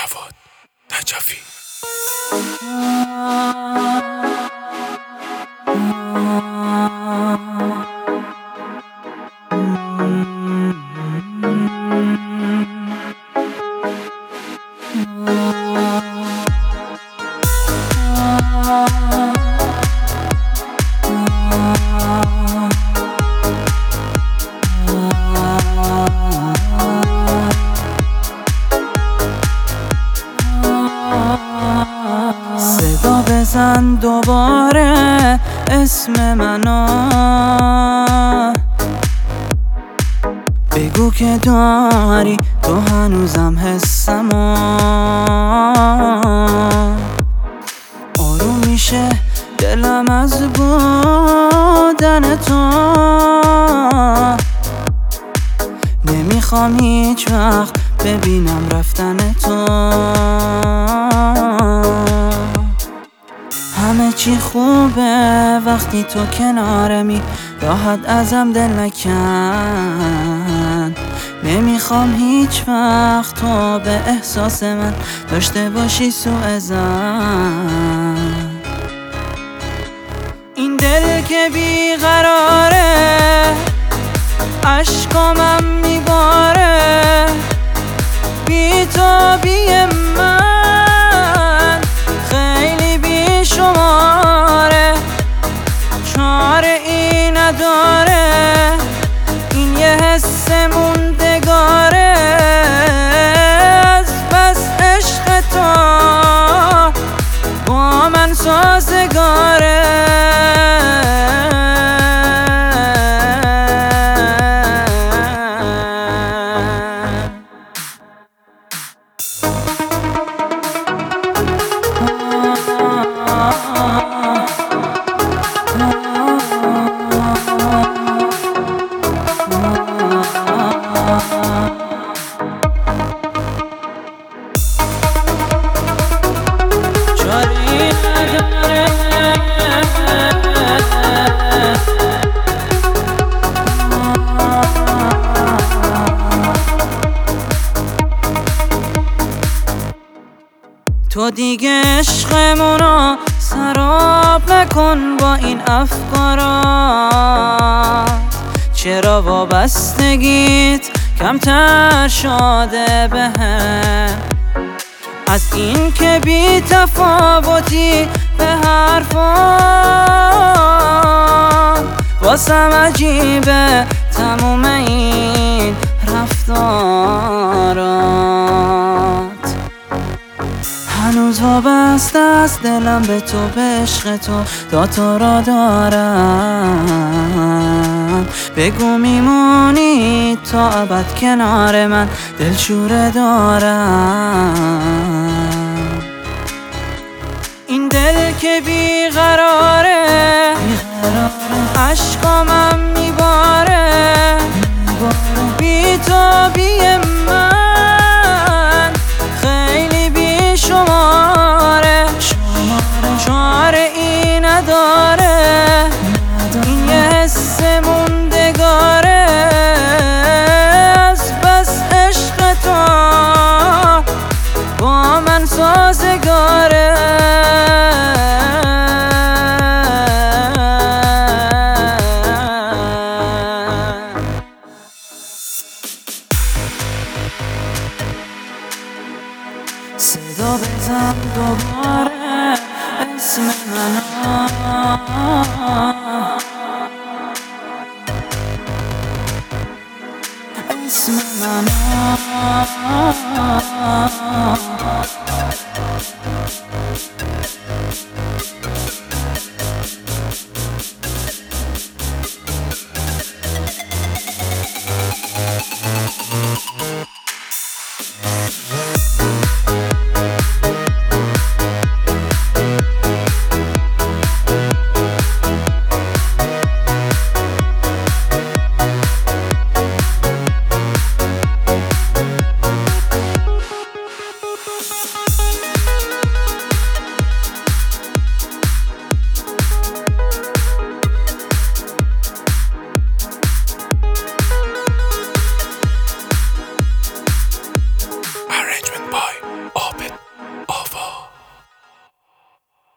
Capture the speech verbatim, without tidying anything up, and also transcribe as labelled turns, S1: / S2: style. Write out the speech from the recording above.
S1: جواد نجفی.
S2: صدا بزن دوباره اسم منو، بگو که داری تو هنوزم حسمو. آروم میشه دلم از بودن تو، نمیخوام هیچ وقت ببینم رفتن تو. همه چی خوبه وقتی تو کنارمی، راحت ازم دل نکن. نمیخوام هیچ وقت تو به احساس من داشته باشی سوء ظن. این دل که بیقراره عشقامم میباره، بی تو بی من خیلی بی شماره. چاره ای نداره این یه حس موندگاره، از بس عشق تو با من سازگاره. تو دیگه عشقمونو سراب نکن با این افکارات. چرا وابستگیت کمتر شده بهم، از این که بی تفاوتی به حرفان. واسم عجیبه تموم این رفتارات، هنوز وابسته است دلم به تو، به عشق تو، تا تو را دارم. بگو میمونی تا ابد کنار من، دلشوره دارم. این دل که بیقراره عشقامم میباره، بی تو بی من خیلی بی شماره. چاره ای نداره این یه حس موندگاره، از بس عشق تو با من سازگاره. صدا بزن دوباره اسم منو، اسم منو.